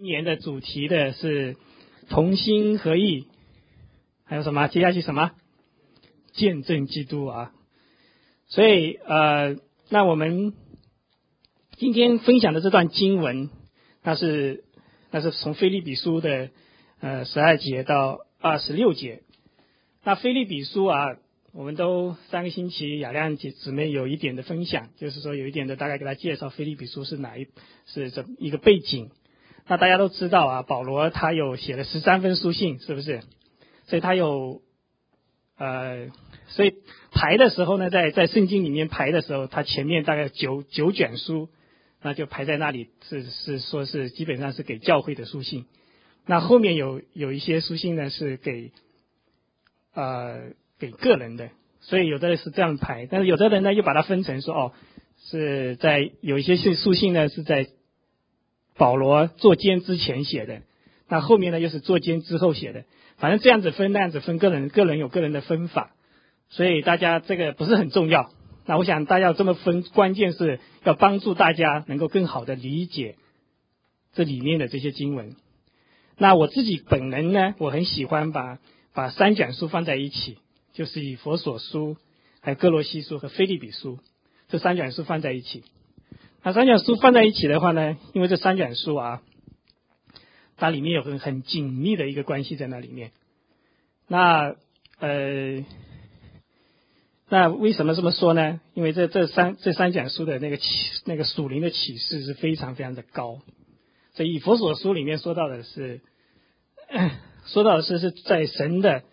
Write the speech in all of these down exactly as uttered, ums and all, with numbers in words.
今年的主题的是同心合意，还有什么？接下去什么？见证基督啊！所以呃，那我们今天分享的这段经文，那是那是从腓立比书的呃十二节到二十六节。那腓立比书啊，我们都上个星期雅亮姐姊妹有一点的分享，就是说有一点的大概给大家介绍腓立比书是哪一是这一个背景。那大家都知道啊，保罗他有写了十三封书信，是不是？所以他有呃，所以排的时候呢，在在圣经里面排的时候，他前面大概九九卷书，那就排在那里，是是说是基本上是给教会的书信。那后面有有一些书信呢是给呃给个人的，所以有的人是这样排，但是有的人呢又把它分成说哦，是在有一些书信呢是在保罗作监之前写的，那后面呢又是作监之后写的，反正这样子分那样子分，个人个人有个人的分法，所以大家这个不是很重要。那我想大家要这么分，关键是要帮助大家能够更好的理解这里面的这些经文。那我自己本人呢，我很喜欢把把三卷书放在一起，就是以弗所书、还有哥罗西书和腓立比书这三卷书放在一起。那三卷书放在一起的话呢，因为这三卷书啊，它里面有很很紧密的一个关系在那里面。那呃，那为什么这么说呢？因为这这三这三卷书的那个启那个属灵的启示是非常非常的高。所以以弗所书里面说到的是，说到的是是在神的，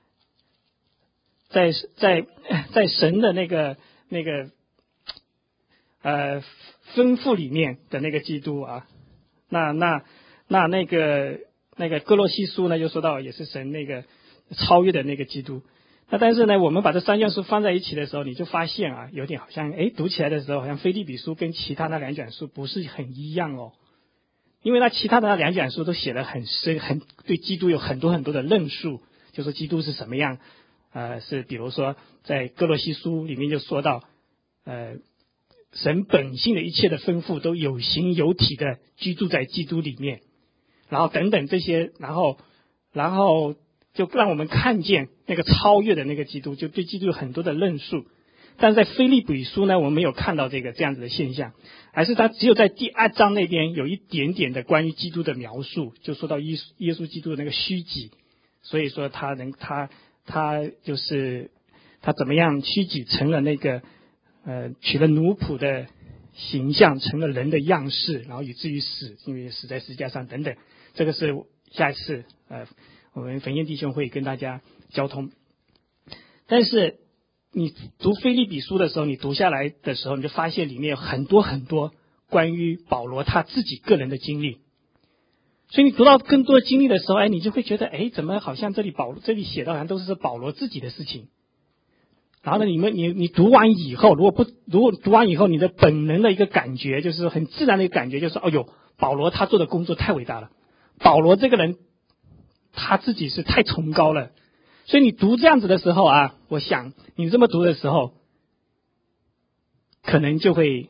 在在在神的那个那个呃吩咐里面的那个基督啊，那那那那个那个哥罗西书呢，就说到也是神那个超越的那个基督。那但是呢，我们把这三卷书放在一起的时候，你就发现啊，有点好像哎，读起来的时候好像腓立比书跟其他那两卷书不是很一样哦。因为那其他的那两卷书都写得很深，很对基督有很多很多的论述，就说基督是什么样，呃，是比如说在哥罗西书里面就说到，呃，神本性的一切的吩咐都有形有体的居住在基督里面，然后等等这些，然后然后就让我们看见那个超越的那个基督，就对基督有很多的论述。但是在腓立比书呢，我们没有看到这个这样子的现象，而是他只有在第二章那边有一点点的关于基督的描述，就说到耶稣耶稣基督的那个虚己，所以说他能他他就是他怎么样虚己成了那个呃取了奴仆的形象，成了人的样式，然后以至于死，因为死在十字架上等等。这个是下一次呃我们焚烟弟兄会跟大家交通。但是你读腓立比书的时候，你读下来的时候，你就发现里面有很多很多关于保罗他自己个人的经历。所以你读到更多的经历的时候，哎，你就会觉得，哎，怎么好像这里保这里写的好像都是保罗自己的事情。然后呢，你们你你读完以后，如果不如果读完以后，你的本能的一个感觉就是很自然的一个感觉，就是哦哟，保罗他做的工作太伟大了，保罗这个人他自己是太崇高了。所以你读这样子的时候啊，我想你这么读的时候，可能就会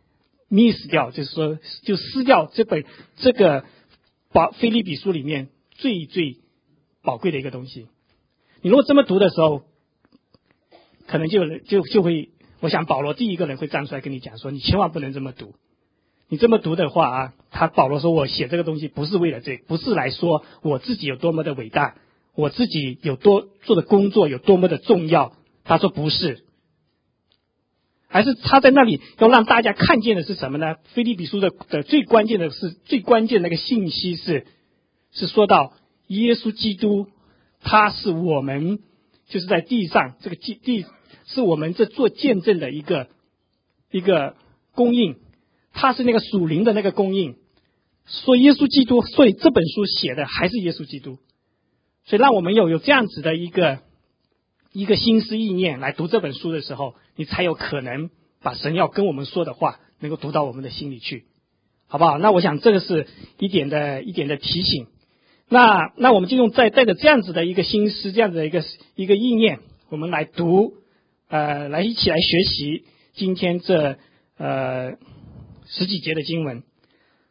miss 掉，就是说就失掉这本这个保腓立比书里面最最宝贵的一个东西。你如果这么读的时候，可能就就就会，我想保罗第一个人会站出来跟你讲说，你千万不能这么读。你这么读的话啊，他保罗说我写这个东西不是为了这，不是来说我自己有多么的伟大，我自己有多做的工作有多么的重要，他说不是，而是他在那里要让大家看见的是什么呢？腓立比书的的最关键的是最关键的那个信息是是说到耶稣基督，他是我们就是在地上这个地是我们这做见证的一个一个供应，他是那个属灵的那个供应。说耶稣基督，所以这本书写的还是耶稣基督。所以让我们有有这样子的一个一个心思意念来读这本书的时候，你才有可能把神要跟我们说的话能够读到我们的心里去，好不好？那我想这个是一点的一点的提醒。那那我们就用带带着这样子的一个心思，这样子的一个一个意念，我们来读，呃，来一起来学习今天这呃十几节的经文。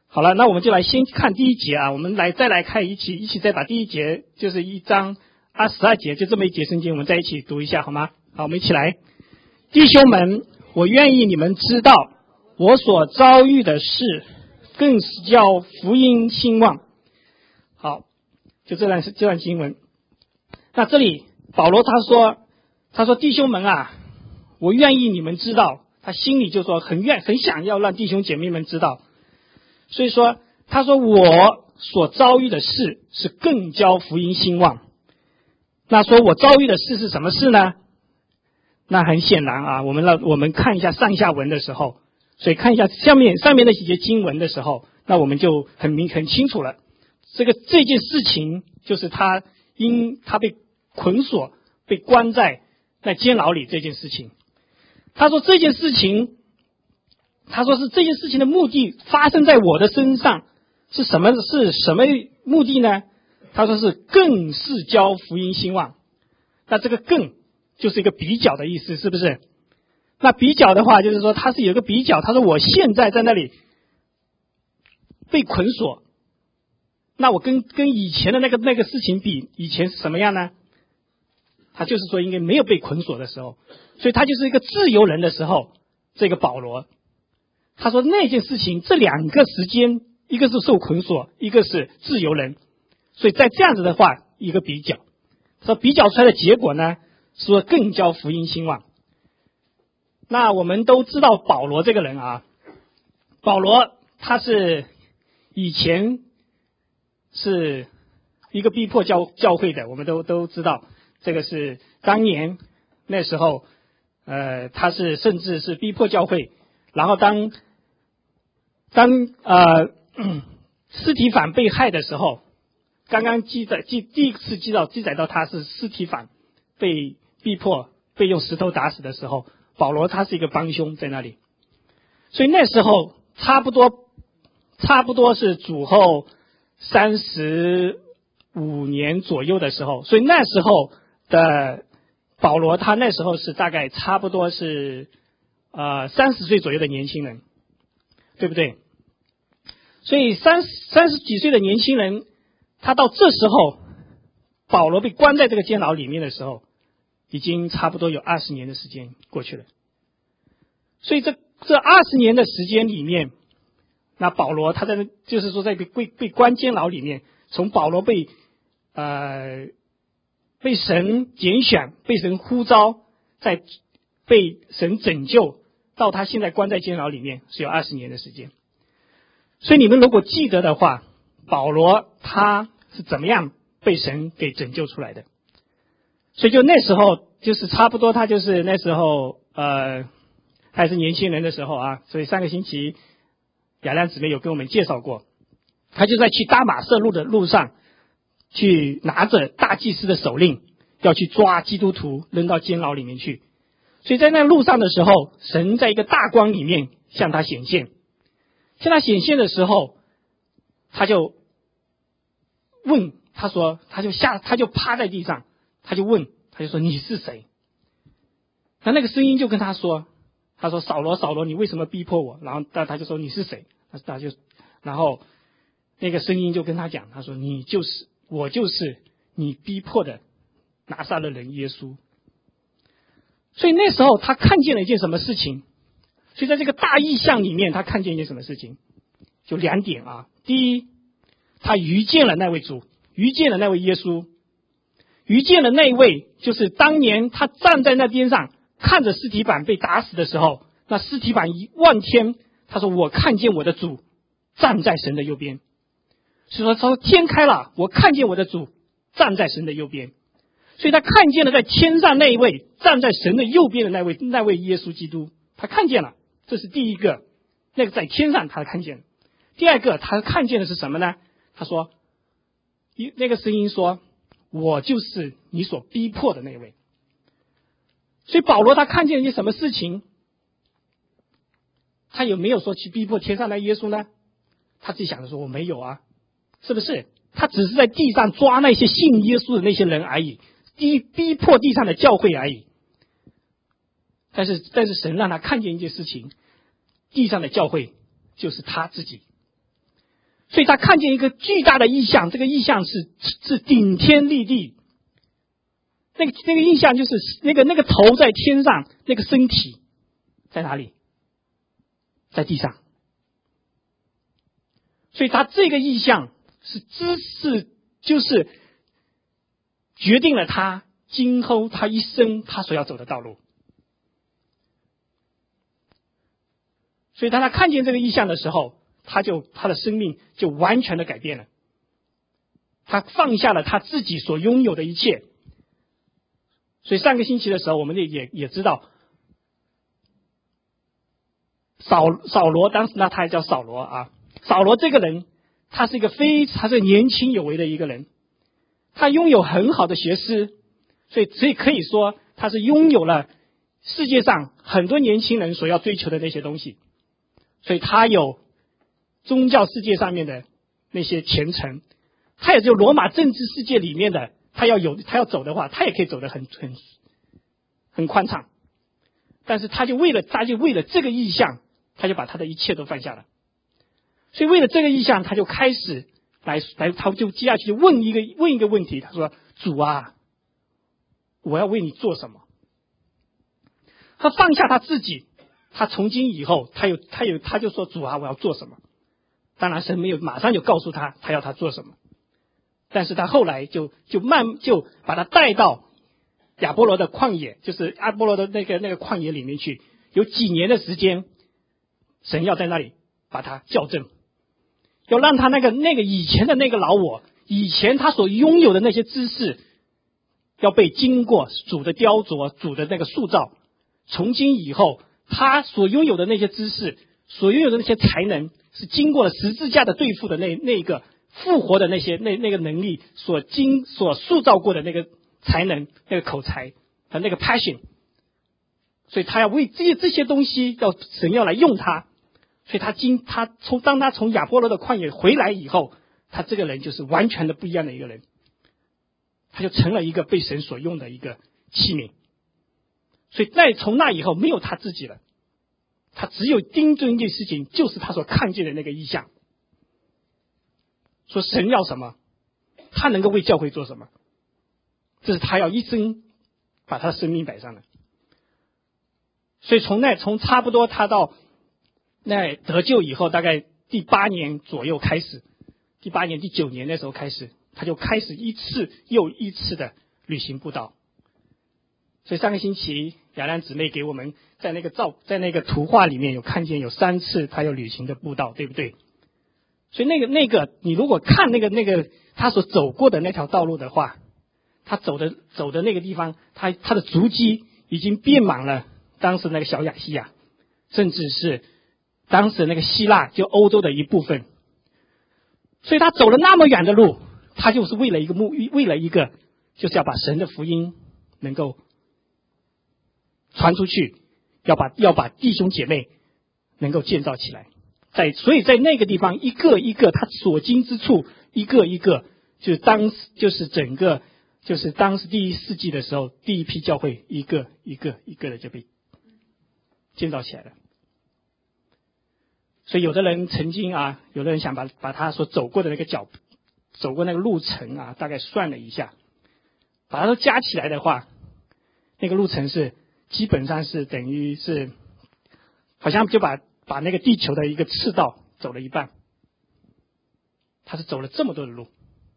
好了，那我们就来先看第一节啊，我们来再来看一起一起再把第一节就是一章二十二节就这么一节圣经，我们在一起读一下好吗？好，我们一起来。弟兄们，我愿意你们知道我所遭遇的事，更是叫福音兴旺。好，就这段这段经文。那这里保罗他说他说弟兄们啊，我愿意你们知道，他心里就说很愿很想要让弟兄姐妹们知道。所以说他说我所遭遇的事是更叫福音兴旺。那说我遭遇的事是什么事呢？那很显然啊，我们让我们看一下上下文的时候，所以看一下下面上面的几节经文的时候，那我们就很明很清楚了。这个这件事情就是他因他被捆锁被关在在监牢里这件事情。他说这件事情他说是这件事情的目的发生在我的身上是什么是什么目的呢？他说是更是叫福音兴旺。那这个更就是一个比较的意思，是不是？那比较的话就是说他是有一个比较，他说我现在在那里被捆锁，那我跟跟以前的那个那个事情比，以前是什么样呢？他就是说应该没有被捆锁的时候，所以他就是一个自由人的时候，这个保罗他说那件事情这两个时间，一个是受捆锁，一个是自由人，所以在这样子的话一个比较，说比较出来的结果呢，说更叫福音兴旺。那我们都知道保罗这个人啊，保罗他是以前是一个逼迫教教会的，我们都都知道，这个是当年那时候，呃，他是甚至是逼迫教会，然后当当呃司提反被害的时候，刚刚记载记第一次记到记载到他是司提反被逼迫被用石头打死的时候，保罗他是一个帮凶在那里，所以那时候差不多差不多是主后三十五年左右的时候，所以那时候的保罗他那时候是大概差不多是呃三十岁左右的年轻人，对不对？所以三三十几岁的年轻人，他到这时候保罗被关在这个监牢里面的时候，已经差不多有二十年的时间过去了。所以这这二十年的时间里面，那保罗他在就是说在被被被关监牢里面，从保罗被呃被神拣选，被神呼召，在被神拯救，到他现在关在监牢里面是有二十年的时间。所以你们如果记得的话，保罗他是怎么样被神给拯救出来的？所以就那时候就是差不多他就是那时候呃还是年轻人的时候啊，所以上个星期雅亮姊妹有跟我们介绍过，他就在去大马色路的路上，去拿着大祭司的手令，要去抓基督徒扔到监牢里面去。所以在那路上的时候，神在一个大光里面向他显现，向他显现的时候，他就问他说，他就下他就趴在地上，他就问他就说你是谁？那那个声音就跟他说，他说扫罗扫罗，你为什么逼迫我？然后他他就说你是谁？他他就然后那个声音就跟他讲，他说你就是我就是你逼迫的拿撒勒人耶稣。所以那时候他看见了一件什么事情？所以在这个大异象里面，他看见一件什么事情？就两点啊。第一，他遇见了那位主，遇见了那位耶稣，遇见了那一位就是当年他站在那边上看着司提反被打死的时候，那司提反一望天，他说我看见我的主站在神的右边。所以说他说天开了，我看见我的主站在神的右边。所以他看见了在天上那一位站在神的右边的那位那位耶稣基督，他看见了，这是第一个，那个在天上他看见了。第二个他看见的是什么呢？他说那个声音说我就是你所逼迫的那位。所以保罗他看见了一些什么事情？他有没有说去逼迫天上的耶稣呢？他自己想着说我没有啊，是不是？他只是在地上抓那些信耶稣的那些人而已，逼逼迫地上的教会而已。但是但是神让他看见一件事情，地上的教会就是他自己。 所以他看见一个巨大的异象，这个异象是是顶天立地。那个那个异象就是那个那个头在天上，那个身体在哪里？在地上。所以他这个异象是知识，就是决定了他今后他一生他所要走的道路。所以当他看见这个异象的时候，他就他的生命就完全的改变了。他放下了他自己所拥有的一切。所以上个星期的时候，我们也也也知道，扫扫罗当时那他还叫扫罗啊，扫罗这个人，他是一个非他是年轻有为的一个人，他拥有很好的学识，所以所以可以说他是拥有了世界上很多年轻人所要追求的那些东西。所以他有宗教世界上面的那些虔诚，他也就罗马政治世界里面的，他要有他要走的话，他也可以走得很很很宽敞。但是他就为了他就为了这个意向，他就把他的一切都放下了。所以为了这个意向，他就开始来来，他就接下去问一个问一个问题，他说：“主啊，我要为你做什么？”他放下他自己。他从今以后，他有他有他就说：“主啊，我要做什么？”当然神没有马上就告诉他他要他做什么，但是他后来就就慢就把他带到亚波罗的旷野，就是阿波罗的那个那个旷野里面去，有几年的时间，神要在那里把他校正，要让他那个那个以前的那个老我，以前他所拥有的那些知识，要被经过主的雕琢、主的那个塑造，从今以后。他所拥有的那些知识，所拥有的那些才能，是经过了十字架的对付的那那个复活的那些那那个能力所经所塑造过的那个才能，那个口才和那个 passion。所以他要为这些这些东西，要神要来用他。所以他经他从当他从亚波罗的旷野回来以后，他这个人就是完全的不一样的一个人，他就成了一个被神所用的一个器皿。所以再从那以后没有他自己了，他只有盯准一件事情，就是他所看见的那个意象。说神要什么，他能够为教会做什么，这是他要一生把他的生命摆上的。所以从那从差不多他到那得救以后，大概第八年左右开始，第八年第九年的时候开始，他就开始一次又一次的旅行布道。所以上个星期雅兰姊妹给我们在那个照在那个图画里面有看见有三次他有旅行的布道，对不对？所以那个那个你如果看那个那个他所走过的那条道路的话，他走的走的那个地方，他他的足迹已经遍满了当时那个小亚细亚，甚至是当时那个希腊，就欧洲的一部分。所以他走了那么远的路，他就是为了一个目为了一个就是要把神的福音能够传出去，要把要把弟兄姐妹能够建造起来。在所以在那个地方一个一个他所经之处，一个一个就是当就是整个就是当时第一世纪的时候，第一批教会一个一个一个的就被建造起来了。所以有的人曾经啊，有的人想把把他所走过的那个脚走过那个路程啊，大概算了一下，把它都加起来的话，那个路程是基本上是等于是好像就把把那个地球的一个赤道走了一半，他是走了这么多的路。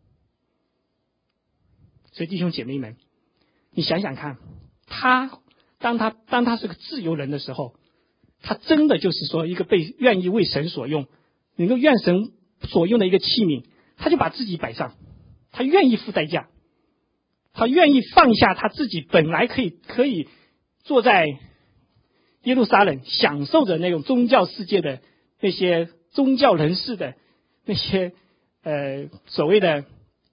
所以弟兄姐妹们，你想想看，他当他当他是个自由人的时候，他真的就是说一个被愿意为神所用，能够愿神所用的一个器皿，他就把自己摆上，他愿意付代价，他愿意放下他自己本来可以可以坐在耶路撒冷享受着那种宗教世界的那些宗教人士的那些呃所谓的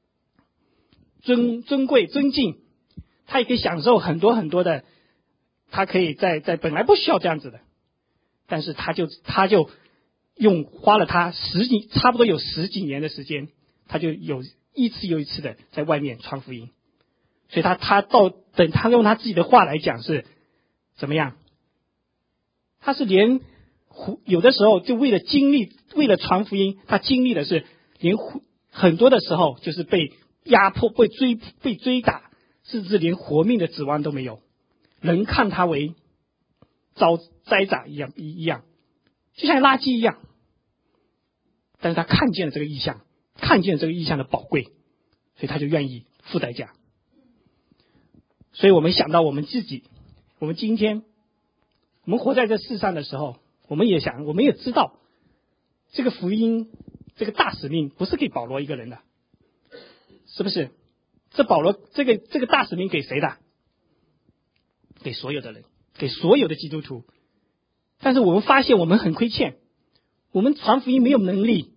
尊尊贵尊敬，他也可以享受很多很多的，他可以在在本来不需要这样子的，但是他就他就用花了他十几差不多有十几年的时间，他就有一次又一次的在外面传福音。所以他他到等他用他自己的话来讲是怎么样？他是连有的时候就为了经历，为了传福音，他经历的是连很多的时候就是被压迫、被追、被追打，甚至连活命的指望都没有，人看他为遭灾轧一样一样，就像垃圾一样。但是他看见了这个异象，看见了这个异象的宝贵，所以他就愿意付代价。所以我们想到我们自己，我们今天我们活在这世上的时候，我们也想，我们也知道这个福音，这个大使命不是给保罗一个人的，是不是？这保罗这个这个大使命给谁的？给所有的人，给所有的基督徒。但是我们发现我们很亏欠，我们传福音没有能力，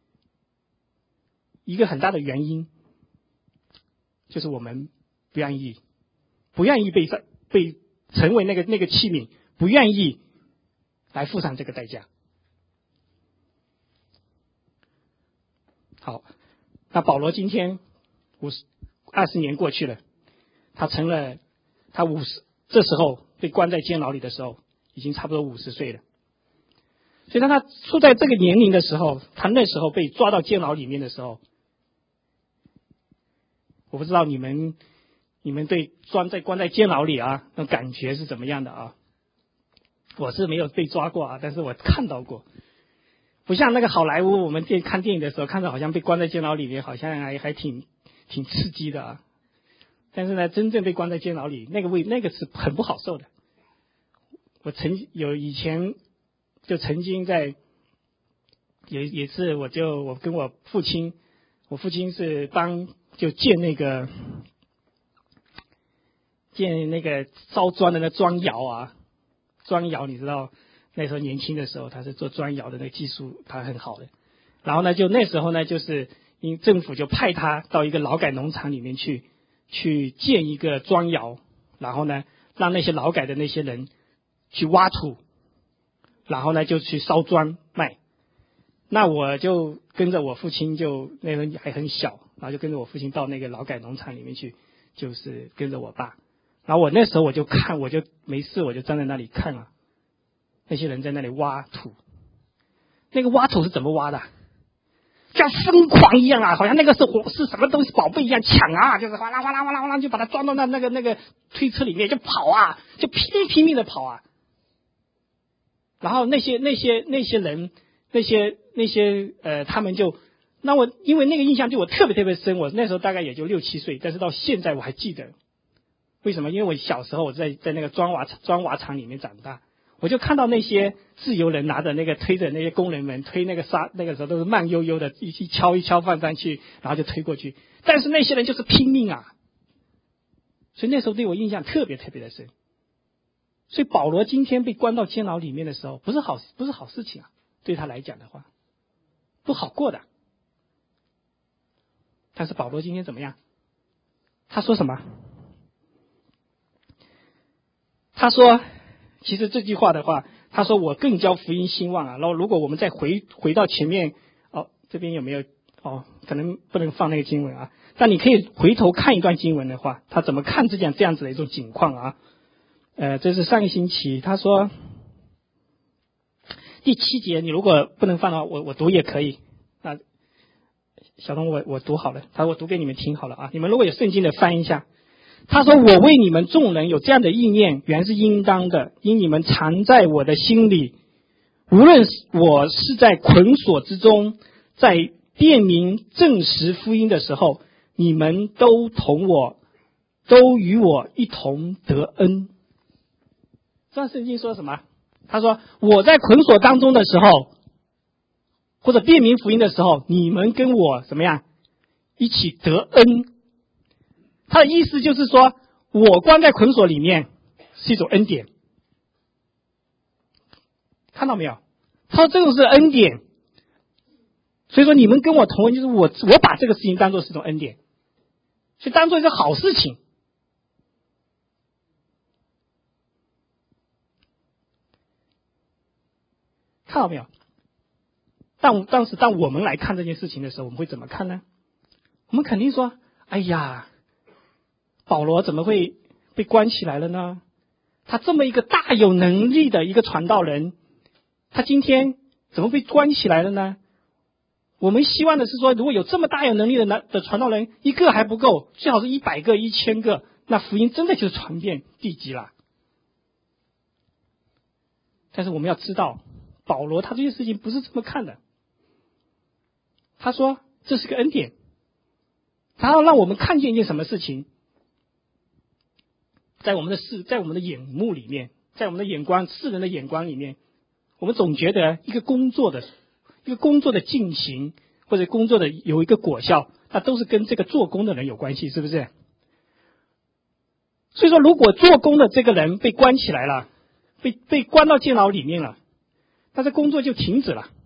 一个很大的原因就是我们不愿意，不愿意被被成为那个那个器皿，不愿意来付上这个代价。好，那保罗今天五十二十年过去了，他成了他五十这时候被关在监牢里的时候，已经差不多五十岁了。所以当他处在这个年龄的时候，他那时候被抓到监牢里面的时候，我不知道你们你们对关在关在监牢里啊，那感觉是怎么样的啊？我是没有被抓过啊，但是我看到过。不像那个好莱坞，我们电看电影的时候，看着好像被关在监牢里面，好像还还挺挺刺激的啊。但是呢，真正被关在监牢里，那个位那个是很不好受的。我曾有以前就曾经在有一次，我就我跟我父亲，我父亲是帮就建那个建那个烧砖的那砖窑啊，砖窑你知道。那时候年轻的时候，他是做砖窑的那个技术，他很好的。然后呢，就那时候呢，就是因政府就派他到一个劳改农场里面去，去建一个砖窑，然后呢，让那些劳改的那些人去挖土，然后呢就去烧砖卖。那我就跟着我父亲就，就那时候还很小，然后就跟着我父亲到那个劳改农场里面去，就是跟着我爸。然后我那时候我就看，我就没事，我就站在那里看啊。那些人在那里挖土，那个挖土是怎么挖的？像疯狂一样啊，好像那个是火是什么东西宝贝一样抢啊，就是哗啦哗啦哗啦哗啦就把它装到那那个那个推车里面就跑啊，就拼命拼命的跑啊。然后那些那些那些人那些那些呃，他们就那我因为那个印象对我特别特别深，我那时候大概也就六七岁，但是到现在我还记得。为什么？因为我小时候我在在那个砖瓦砖瓦厂里面长大。我就看到那些自由人拿着那个推着那些工人们推那个沙，那个时候都是慢悠悠的，一一敲一敲放上去，然后就推过去。但是那些人就是拼命啊，所以那时候对我印象特别特别的深。所以保罗今天被关到监牢里面的时候，不是好不是好事情啊，对他来讲的话，不好过的。但是保罗今天怎么样？他说什么？他说。其实这句话的话，他说我更交福音兴旺啊。然后如果我们再回回到前面，哦，这边有没有？哦，可能不能放那个经文啊。但你可以回头看一段经文的话，他怎么看这样这样子的一种情况啊？呃，这是上一星期他说第七节，你如果不能放的话，我我读也可以。啊，小东我我读好了，他说我读给你们听好了啊。你们如果有圣经的翻一下。他说我为你们众人有这样的意念，原是应当的，因你们藏在我的心里，无论我是在捆锁之中，在辨明证实福音的时候，你们都同我都与我一同得恩。这段圣经说什么？他说我在捆锁当中的时候，或者辨明福音的时候，你们跟我怎么样一起得恩。他的意思就是说，我关在捆锁里面是一种恩典，看到没有？他说这种是恩典，所以说你们跟我同恩，就是我我把这个事情当作是一种恩典，所以当作一个好事情。看到没有？但当时当我们来看这件事情的时候，我们会怎么看呢？我们肯定说，哎呀。保罗怎么会被关起来了呢？他这么一个大有能力的一个传道人， 他今天怎么被关起来了呢？我们希望的是说，如果有这么大有能力的男的传道人，一个还不够，最好是一百个、一千个，那福音真的就是传遍地极了。但是我们要知道，保罗他这件事情不是这么看的。他说这是个恩典，他要让我们看见一件什么事情，在我们的视，在我们的眼目里面，在我们的眼光，世人的眼光里面，我们总觉得一个工作的。一个工作的进行或者工作的有一个果效，那都是跟这个做工的人有关系，是不是？所以说，如果做工的这个人被关起来了，被被关到监牢里面了，那这工作就停止了。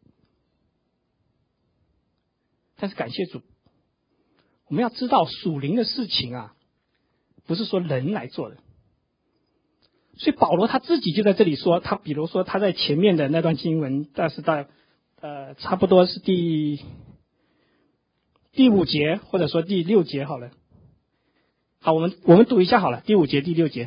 但是感谢主，我们要知道属灵的事情啊，不是说人来做的。所以保罗他自己就在这里说，他比如说他在前面的那段经文，但是到呃，差不多是第第五节，或者说第六节好了。好，我们我们读一下好了，第五节、第六节。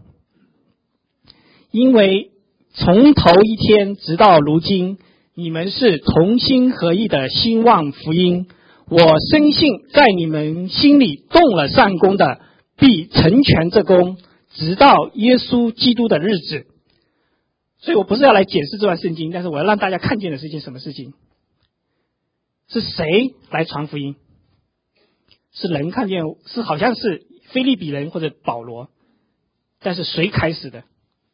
因为从头一天直到如今，你们是同心合意的兴旺福音。我深信，在你们心里动了善功的，必成全这功，直到耶稣基督的日子。所以我不是要来解释这段圣经，但是我要让大家看见的是一件什么事情？是谁来传福音？是人看见，是好像是腓立比人或者保罗，但是谁开始的？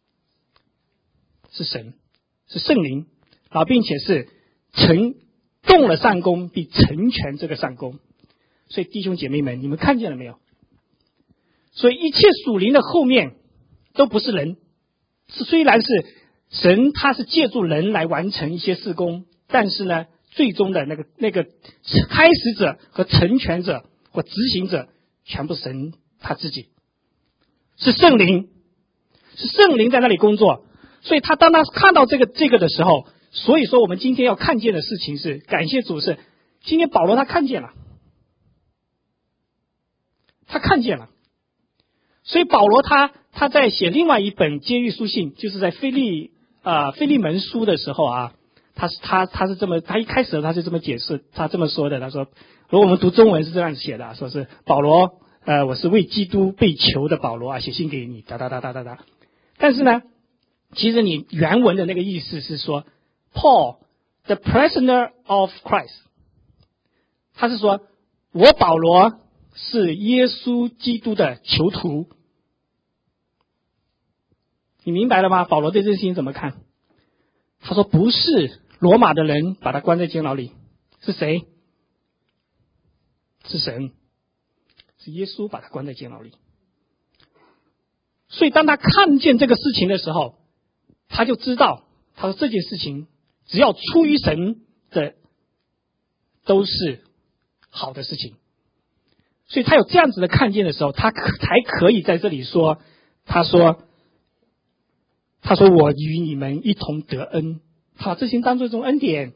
是神，是圣灵，啊，并且是成动了善功，必成全这个善功。所以弟兄姐妹们，你们看见了没有？所以一切属灵的后面都不是人，是虽然是神他是借助人来完成一些事工，但是呢，最终的那个那个开始者和成全者或执行者，全部神他自己，是圣灵，是圣灵在那里工作。所以他当他看到这个这个的时候，所以说我们今天要看见的事情是，感谢主是，今天保罗他看见了，他看见了。所以保罗他他在写另外一本监狱书信，就是在腓利啊、呃、腓利门书的时候啊，他是他他是这么，他一开始他是这么解释，他这么说的，他说，如果我们读中文是这样写的，说是保罗，呃，我是为基督被囚的保罗啊，写信给你，哒哒哒哒哒哒。但是呢，其实你原文的那个意思是说 ，Paul, the prisoner of Christ， 他是说我保罗是耶稣基督的囚徒。你明白了吗？保罗对这件事情怎么看？他说不是罗马的人把他关在监牢里，是谁？是神，是耶稣把他关在监牢里。所以当他看见这个事情的时候，他就知道，他说这件事情只要出于神的都是好的事情。所以他有这样子的看见的时候，他可才可以在这里说，他说他说我与你们一同得恩，把这些当作一种恩典。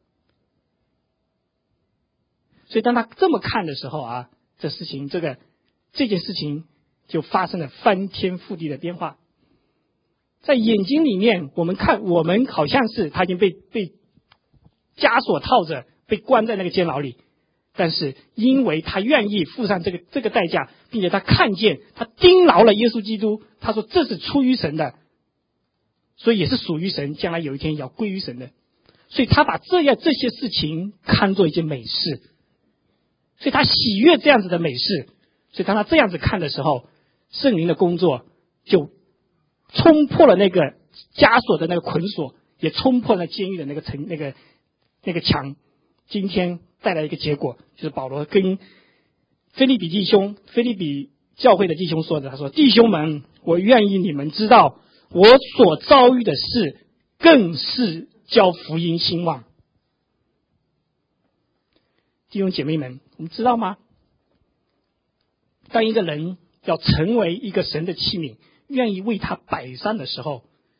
所以当他这么看的时候啊，这事情这个这件事情就发生了翻天覆地的变化。在眼睛里面，我们看我们好像是他已经被被枷锁套着，被关在那个监牢里，但是因为他愿意付上这个这个代价，并且他看见他盯牢了耶稣基督，他说这是出于神的，所以也是属于神，将来有一天也要归于神的。所以他把这样这些事情看作一件美事，所以他喜悦这样子的美事。所以当他这样子看的时候，圣灵的工作就冲破了那个枷锁的那个捆锁，也冲破了监狱的那个城那个那个墙。今天带来一个结果，就是保罗跟腓立比弟兄、腓立比教会的弟兄说的，他说：“弟兄们，我愿意你们知道，我所遭遇的事，更是叫福音兴旺。”弟兄姐妹们，我们知道吗？当一个人要成为一个神的器皿，愿意为他摆上的时候，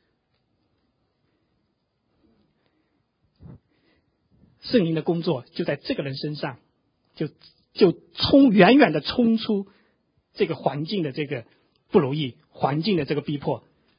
圣灵的工作就在这个人身上，就就冲远远的冲出这个环境的这个不如意，环境的这个逼迫，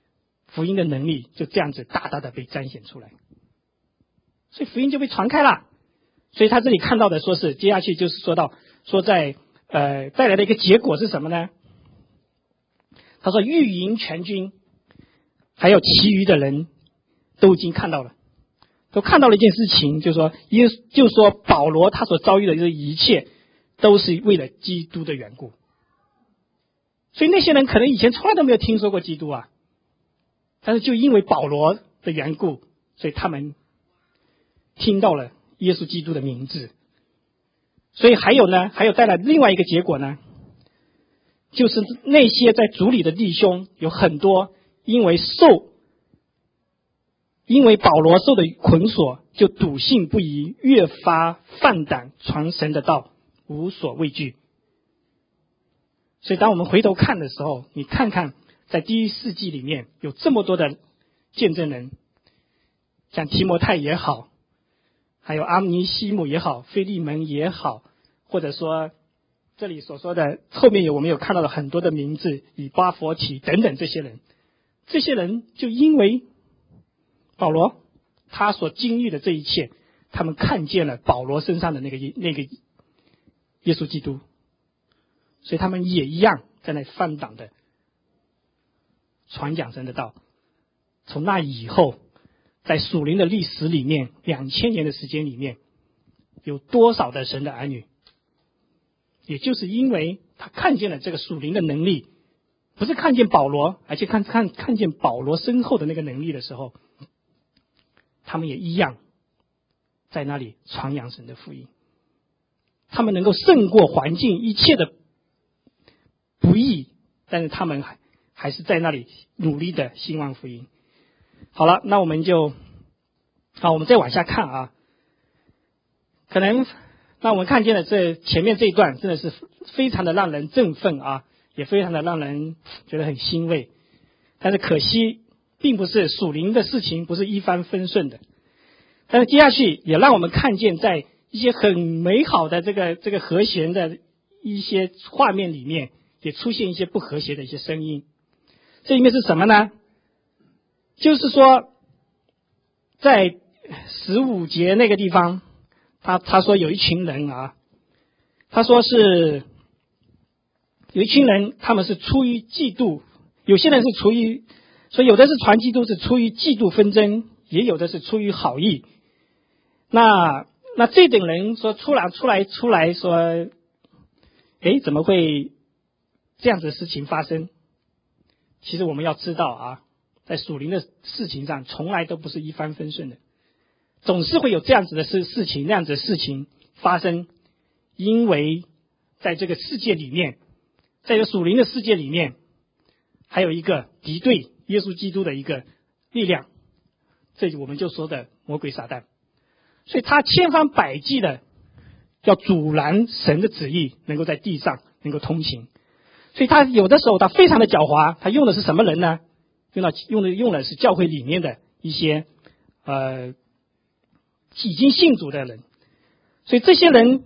福音的能力就这样子大大的被彰显出来，所以福音就被传开了。所以他这里看到的说是接下去就是说到说在呃带来的一个结果是什么呢？他说御营全军还有其余的人都已经看到了，都看到了一件事情，就是说耶稣就是说保罗他所遭遇的这一切都是为了基督的缘故。所以那些人可能以前从来都没有听说过基督啊，但是就因为保罗的缘故，所以他们听到了耶稣基督的名字。所以还有呢，还有带来另外一个结果呢，就是那些在主里的弟兄有很多因为受因为保罗受的捆锁，就笃信不疑，越发放胆传神的道，无所畏惧。所以当我们回头看的时候，你看看在第一世纪里面有这么多的见证人，像提摩太也好，还有阿尼西姆也好，腓利门也好，或者说这里所说的后面有我们有看到了很多的名字，以巴弗提等等，这些人这些人就因为保罗他所经历的这一切，他们看见了保罗身上的那个那个耶稣基督，所以他们也一样在那放胆的传讲神的道。从那以后，在属灵的历史里面，两千年的时间里面，有多少的神的儿女，也就是因为他看见了这个属灵的能力，不是看见保罗，而且看看看见保罗身后的那个能力的时候，他们也一样在那里传扬神的福音。他们能够胜过环境一切的不易，但是他们还还是在那里努力的兴旺福音。好了，那我们就好，我们再往下看啊。可能那我们看见了这前面这一段真的是非常的让人振奋啊，也非常的让人觉得很欣慰。但是可惜并不是属灵的事情不是一帆风顺的。但是接下去也让我们看见在一些很美好的这个这个和弦的一些画面里面，也出现一些不和谐的一些声音。这里面是什么呢？就是说在十五节那个地方，他他说有一群人啊，他说是有一群人，他们是出于嫉妒，有些人是出于，所以有的是传基督是出于嫉妒纷争，也有的是出于好意。那那这等人说出来出来出来说，诶，怎么会这样子的事情发生？其实我们要知道啊，在属灵的事情上从来都不是一帆风顺的，总是会有这样子的事事情那样子的事情发生。因为在这个世界里面，在这个属灵的世界里面，还有一个敌对耶稣基督的一个力量，这我们就说的魔鬼撒旦。所以他千方百计的要阻拦神的旨意能够在地上能够通行。所以他有的时候他非常的狡猾，他用的是什么人呢？用到用的用的是教会里面的一些呃已经信主的人。所以这些人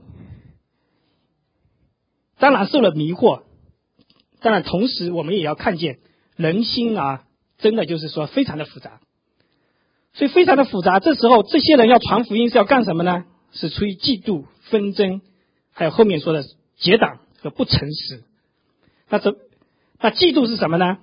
当然受了迷惑，当然同时我们也要看见人心啊，真的就是说非常的复杂。所以非常的复杂，这时候这些人要传福音是要干什么呢？是出于嫉妒纷争，还有后面说的结党和不诚实。那这那嫉妒是什么呢？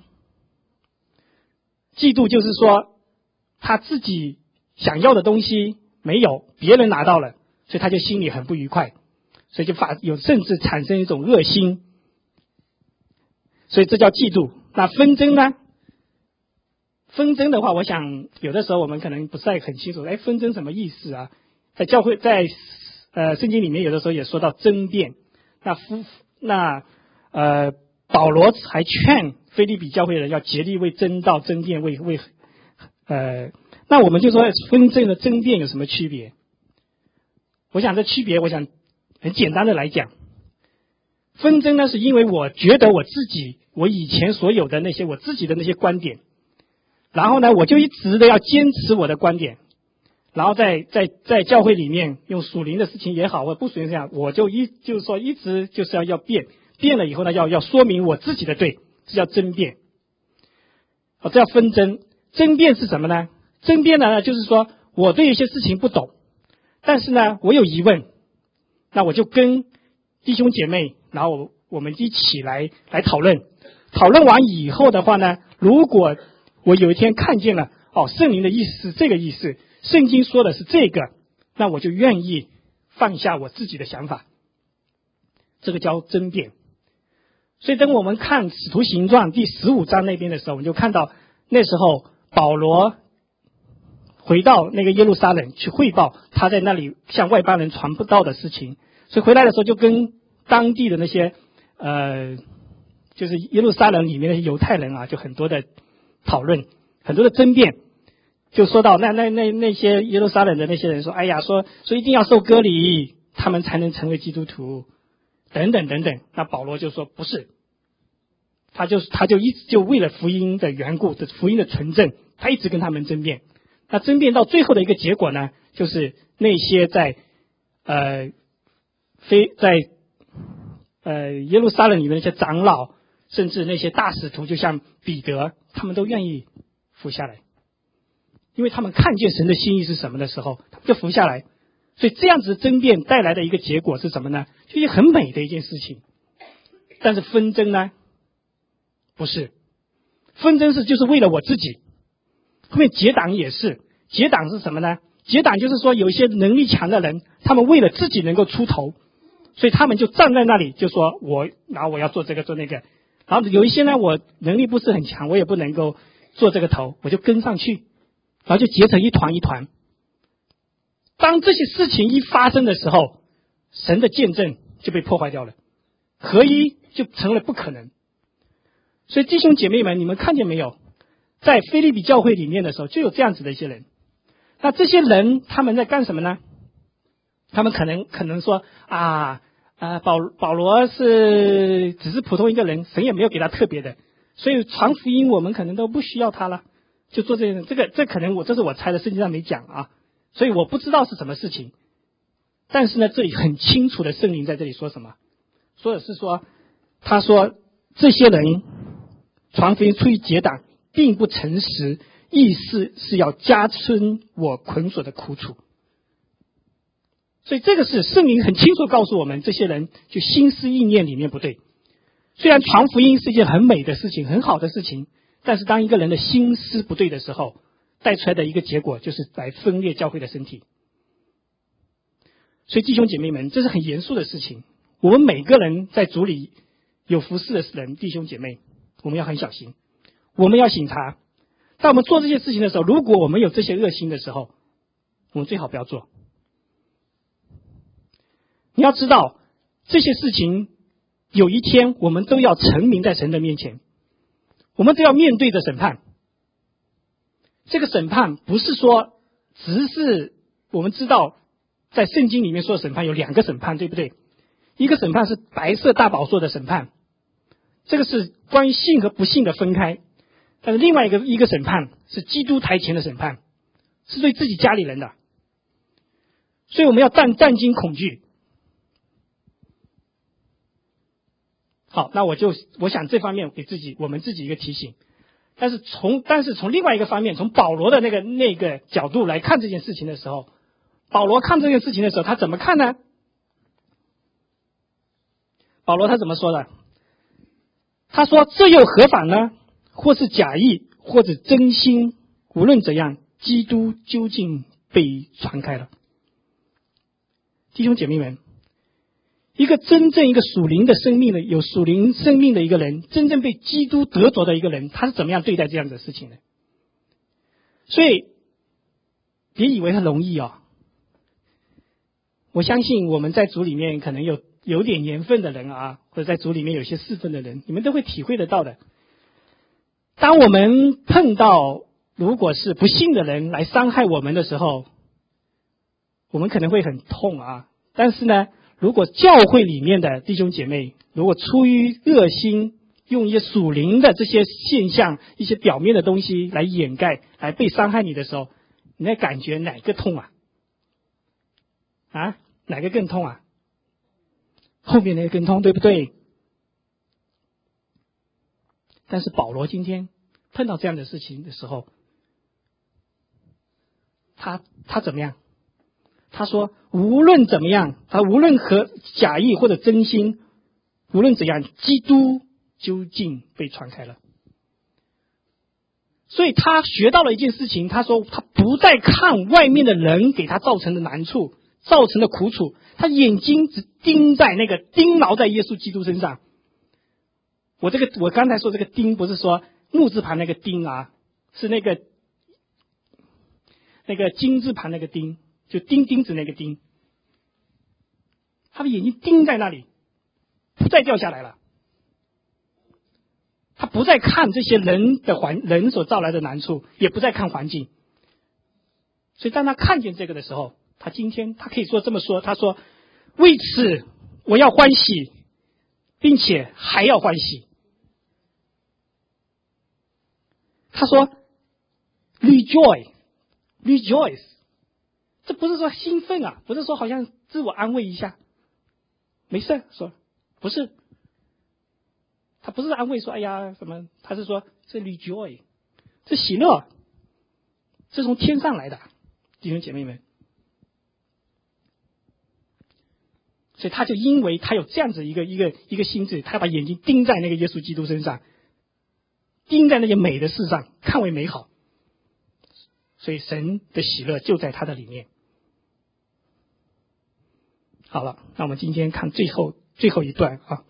嫉妒就是说他自己想要的东西没有，别人拿到了，所以他就心里很不愉快，所以就发有甚至产生一种恶心，所以这叫嫉妒。那纷争呢？纷争的话，我想有的时候我们可能不是太很清楚，哎，纷争什么意思啊？在教会在呃圣经里面有的时候也说到争辩。那夫那呃保罗还劝腓立比教会的人要竭力为真道争辩，为为呃那我们就说纷争的争辩有什么区别？我想这区别我想很简单的来讲，纷争呢是因为我觉得我自己我以前所有的那些我自己的那些观点，然后呢我就一直的要坚持我的观点，然后在在在教会里面用属灵的事情也好或不属灵这样，我就一就是说一直就是要要辩，辩了以后呢要要说明我自己的对，这叫争辩，哦，这叫纷争。 争辩是什么呢？争辩呢，就是说我对一些事情不懂，但是呢，我有疑问，那我就跟弟兄姐妹，然后我我们一起来来讨论。讨论完以后的话呢，如果我有一天看见了，哦，圣灵的意思是这个意思，圣经说的是这个，那我就愿意放下我自己的想法。这个叫争辩。所以当我们看使徒行传第十五章那边的时候，我们就看到那时候保罗回到那个耶路撒冷去汇报他在那里向外邦人传布道的事情，所以回来的时候就跟当地的那些呃就是耶路撒冷里面的犹太人啊，就很多的讨论，很多的争辩，就说到那那那那些耶路撒冷的那些人说，哎呀，说说一定要受割礼，他们才能成为基督徒，等等等等。那保罗就说不是，他就他就一直就为了福音的缘故，福音的纯正，他一直跟他们争辩。那争辩到最后的一个结果呢，就是那些在呃非在呃耶路撒冷里面那些长老，甚至那些大使徒，就像彼得，他们都愿意服下来，因为他们看见神的心意是什么的时候，他们就服下来。所以这样子争辩带来的一个结果是什么呢？就是很美的一件事情。但是纷争呢，不是，纷争是就是为了我自己。后面结党也是，结党是什么呢？结党就是说有一些能力强的人，他们为了自己能够出头，所以他们就站在那里就说我，然后我要做这个做那个。然后有一些呢，我能力不是很强，我也不能够做这个头，我就跟上去，然后就结成一团一团。当这些事情一发生的时候，神的见证就被破坏掉了，合一就成了不可能。所以弟兄姐妹们，你们看见没有？在腓立比教会里面的时候，就有这样子的一些人。那这些人他们在干什么呢？他们可能可能说啊啊，保保罗是只是普通一个人，神也没有给他特别的，所以传福音我们可能都不需要他了，就做这个这个这可能我这是我猜的，圣经上没讲啊，所以我不知道是什么事情。但是呢，这里很清楚的圣灵在这里说什么？说的是说，他说这些人传福音出于结党，并不诚实，意思是要加深我捆锁的苦楚。所以这个是圣灵很清楚告诉我们，这些人就心思意念里面不对。虽然传福音是一件很美的事情，很好的事情，但是当一个人的心思不对的时候，带出来的一个结果就是来分裂教会的身体。所以弟兄姐妹们，这是很严肃的事情。我们每个人在主里有服侍的人，弟兄姐妹，我们要很小心，我们要省察。当我们做这些事情的时候，如果我们有这些恶心的时候，我们最好不要做。你要知道，这些事情有一天我们都要成名在神的面前，我们都要面对着审判。这个审判不是说只是我们知道在圣经里面说的审判有两个审判，对不对？一个审判是白色大宝座的审判，这个是关于信和不信的分开。但是另外一个一个审判是基督台前的审判，是对自己家里人的。所以我们要战战惊恐惧。好，那我就我想这方面给自己我们自己一个提醒。但是从但是从另外一个方面，从保罗的那个那个角度来看这件事情的时候，保罗看这件事情的时候，他怎么看呢？保罗他怎么说的？他说：“这又何妨呢？或是假意，或者真心，无论怎样，基督究竟被传开了。”弟兄姐妹们，一个真正一个属灵的生命的有属灵生命的一个人，真正被基督得着的一个人，他是怎么样对待这样的事情的？所以别以为很容易哦。我相信我们在主里面可能有有点年份的人啊，或者在主里面有些侍奉的人，你们都会体会得到的。当我们碰到如果是不信的人来伤害我们的时候，我们可能会很痛啊。但是呢，如果教会里面的弟兄姐妹如果出于恶心，用一些属灵的这些现象，一些表面的东西来掩盖，来被伤害你的时候，你在感觉哪个痛啊？啊，哪个更痛啊？后面那个更痛，对不对？但是保罗今天碰到这样的事情的时候， 他他怎么样？他说无论怎么样，他无论和假意或者真心，无论怎样，基督究竟被传开了。所以他学到了一件事情，他说他不再看外面的人给他造成的难处，造成的苦楚，他眼睛只盯在那个盯牢在耶稣基督身上。我这个我刚才说这个钉不是说木字旁那个钉啊，是那个那个金字旁那个钉，就钉钉子那个钉。他的眼睛盯在那里，不再掉下来了。他不再看这些人的环人所造来的难处，也不再看环境。所以当他看见这个的时候，他今天他可以说这么说，他说为此我要欢喜，并且还要欢喜。他说 rejoice rejoice， 这不是说兴奋啊，不是说好像自我安慰一下，没事说不是，他不是安慰说哎呀什么，他是说这 rejoice， 这喜乐是从天上来的，弟兄姐妹们。所以他就因为他有这样子一个一个一个心智，他把眼睛盯在那个耶稣基督身上，盯在那些美的事上，看为美好，所以神的喜乐就在他的里面。好了，那我们今天看最后最后一段啊，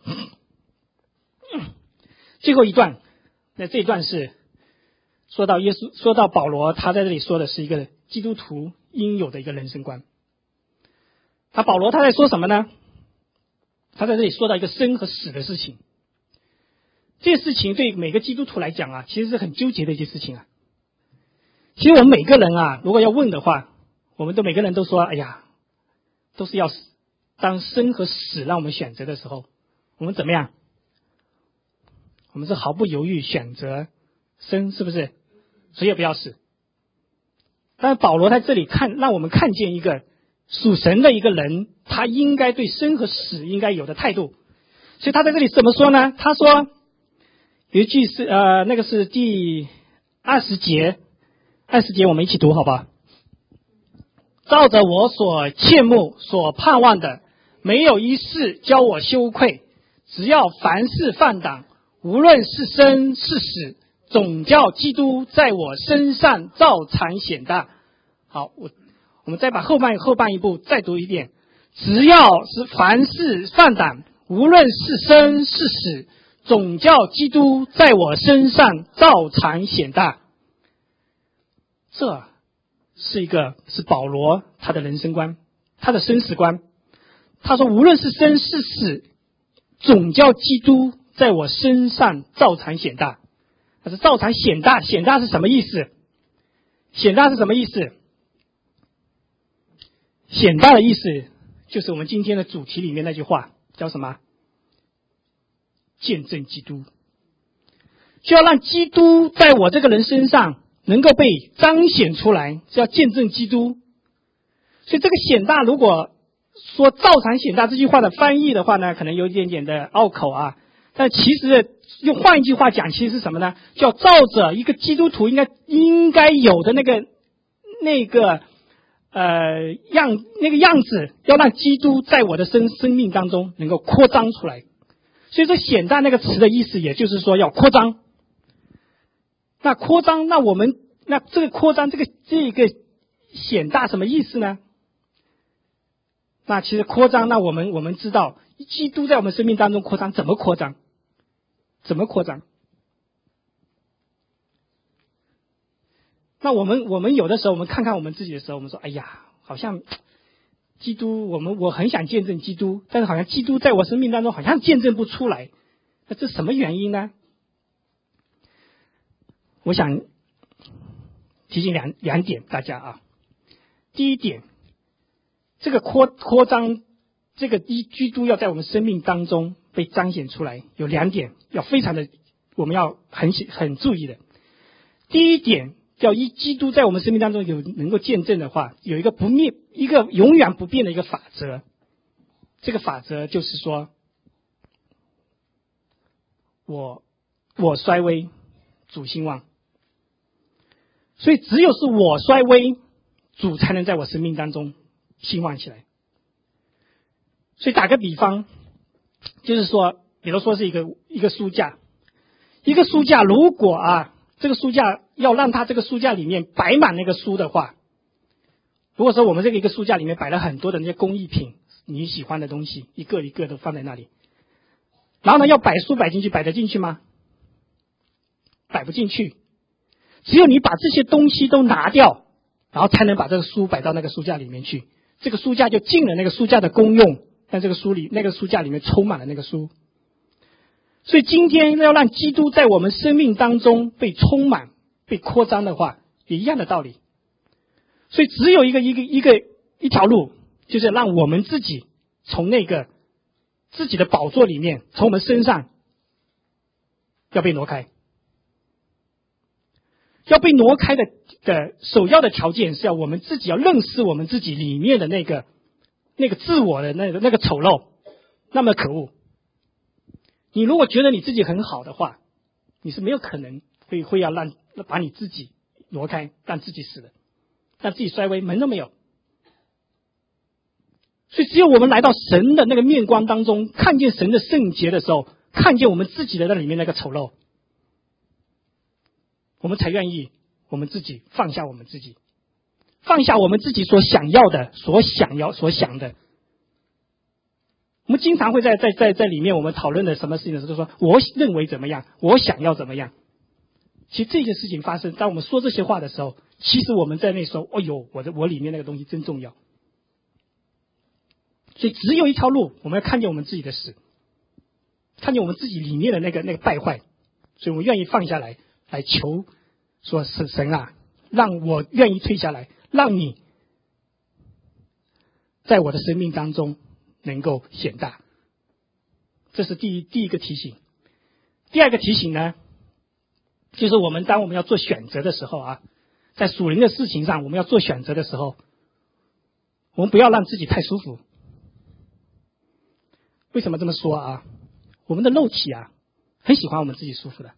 最后一段，那这一段是说到耶稣，说到保罗，他在这里说的是一个基督徒应有的一个人生观。他保罗他在说什么呢？他在这里说到一个生和死的事情。这些事情对每个基督徒来讲啊，其实是很纠结的一件事情啊。其实我们每个人啊，如果要问的话，我们都每个人都说，哎呀，都是要死。当生和死让我们选择的时候，我们怎么样？我们是毫不犹豫选择生，是不是？谁也不要死。但是保罗在这里看，让我们看见一个属神的一个人，他应该对生和死应该有的态度。所以他在这里怎么说呢？他说有一句是呃，那个是第二十节，二十节我们一起读好不好？照着我所切慕、所盼望的，没有一事教我羞愧，只要凡事放胆，无论是生是死，总叫基督在我身上照常显大。好，我我们再把后半后半一步再读一遍。只要是凡事放胆，无论是生是死，总叫基督在我身上照常显大。这是一个是保罗他的人生观，他的生死观。他说无论是生是死，总叫基督在我身上照常显大。他说照常显大，显大是什么意思？显大是什么意思？显大的意思就是我们今天的主题里面那句话，叫什么？见证基督。就要让基督在我这个人身上能够被彰显出来，是要见证基督。所以这个显大，如果说照常显大这句话的翻译的话呢，可能有一点点的拗口啊。但其实用换一句话讲，其实是什么呢？叫照着一个基督徒应该应该有的那个那个呃样那个样子，要让基督在我的生生命当中能够扩张出来。所以这显大那个词的意思，也就是说要扩张。那扩张，那我们那这个扩张，这个这个显大什么意思呢？那其实扩张，那我们我们知道，基督在我们生命当中扩张，怎么扩张？怎么扩张？那我们我们有的时候，我们看看我们自己的时候，我们说，哎呀，好像基督，我们我很想见证基督，但是好像基督在我生命当中好像见证不出来，那这什么原因呢？我想提醒两两点大家啊。第一点，这个扩扩张，这个基督要在我们生命当中被彰显出来，有两点要非常的，我们要很很注意的。第一点，叫一基督在我们生命当中有能够见证的话，有一个不灭、一个永远不变的一个法则。这个法则就是说，我我衰微，主兴旺。所以只有是我衰微， 主才能在我生命当中兴旺起来。所以打个比方，就是说，比如说是一个一个书架，一个书架如果啊，这个书架要让它这个书架里面摆满那个书的话，如果说我们这个一个书架里面摆了很多的那些工艺品，你喜欢的东西，一个一个都放在那里，然后呢，要摆书摆进去，摆得进去吗？摆不进去。只有你把这些东西都拿掉，然后才能把这个书摆到那个书架里面去，这个书架就尽了那个书架的功用，但这个书里那个书架里面充满了那个书。所以今天要让基督在我们生命当中被充满、被扩张的话，也一样的道理。所以只有一个一个一个一条路，就是让我们自己从那个自己的宝座里面，从我们身上要被挪开。要被挪开的的首要的条件是要我们自己要认识我们自己里面的那个那个自我的那个那个丑陋，那么可恶。你如果觉得你自己很好的话，你是没有可能会会要让把你自己挪开，让自己死的，让自己衰微，门都没有。所以只有我们来到神的那个面光当中，看见神的圣洁的时候，看见我们自己的那里面那个丑陋，我们才愿意我们自己放下我们自己，放下我们自己所想要的，所想要所想的。我们经常会在在在在里面我们讨论的什么事情的时候，就说我认为怎么样，我想要怎么样。其实这件事情发生，当我们说这些话的时候，其实我们在那时候，哦呦，我的我里面那个东西真重要。所以只有一条路，我们要看见我们自己的死，看见我们自己里面的那个那个败坏。所以我们愿意放下来，来求说是神啊，让我愿意退下来，让你在我的生命当中能够显大。这是第一第一个提醒。第二个提醒呢，就是我们当我们要做选择的时候啊，在属灵的事情上我们要做选择的时候，我们不要让自己太舒服。为什么这么说啊？我们的肉体啊，很喜欢我们自己舒服的。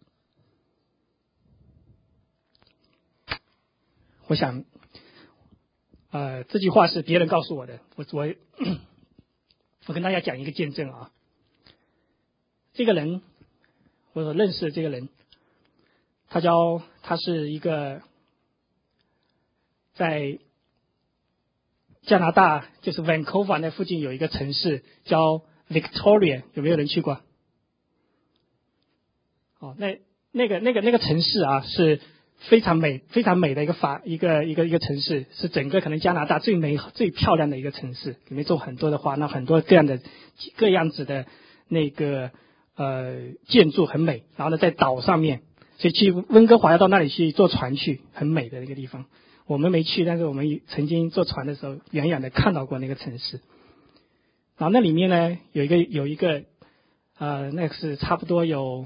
我想，呃，这句话是别人告诉我的。我我我跟大家讲一个见证啊。这个人，我所认识的这个人，他叫他是一个在加拿大，就是 Vancouver 那附近有一个城市叫 Victoria， 有没有人去过？哦，那那个那个那个城市啊，是非常美、非常美的一个法一个一个一个城市，是整个可能加拿大最美、最漂亮的一个城市，里面种很多的花，那很多各样的各样子的那个呃建筑很美。然后呢，在岛上面，所以去温哥华要到那里去坐船去，很美的一个地方。我们没去，但是我们曾经坐船的时候，远远的看到过那个城市。然后那里面呢，有一个有一个呃，那个是差不多有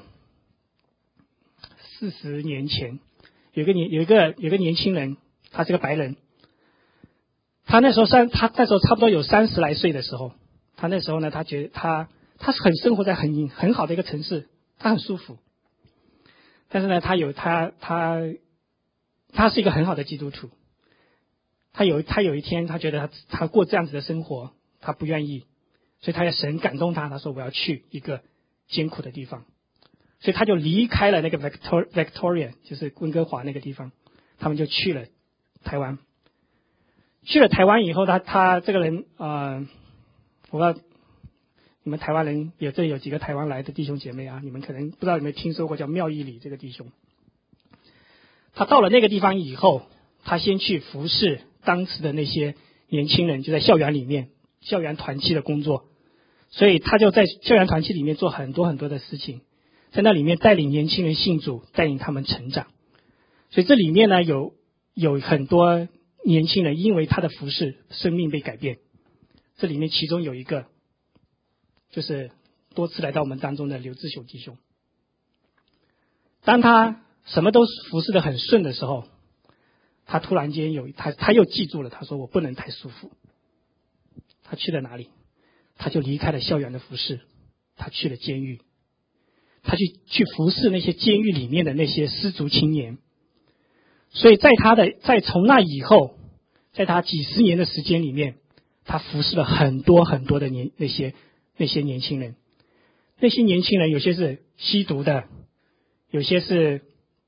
四十年前，有一个年有一个有一个年轻人，他是个白人，他那时候三他那时候差不多有三十来岁的时候，他那时候呢，他觉得他他是很生活在很很好的一个城市，他很舒服，但是呢，他有他他他是一个很好的基督徒，他有他有一天他觉得他他过这样子的生活，他不愿意，所以他要神感动他，他说我要去一个艰苦的地方。所以他就离开了那个 Victor, Victoria， 就是温哥华那个地方，他们就去了台湾。去了台湾以后，他他这个人啊、呃，我不知道你们台湾人有这有几个台湾来的弟兄姐妹啊，你们可能不知道有没有听说过叫妙义里这个弟兄。他到了那个地方以后，他先去服侍当时的那些年轻人，就在校园里面校园团契的工作，所以他就在校园团契里面做很多很多的事情。在那里面带领年轻人信主，带领他们成长。所以这里面呢，有有很多年轻人因为他的服事，生命被改变。这里面其中有一个，就是多次来到我们当中的刘志雄弟兄。当他什么都服侍得很顺的时候，他突然间有他他又记住了，他说我不能太舒服。他去了哪里？他就离开了校园的服事，他去了监狱。他去去服侍那些监狱里面的那些失足青年，所以在他的在从那以后， 在他几十年的时间里面，他服侍了很多很多的年那些那些年轻人。那些年轻人有些是吸毒的，有些是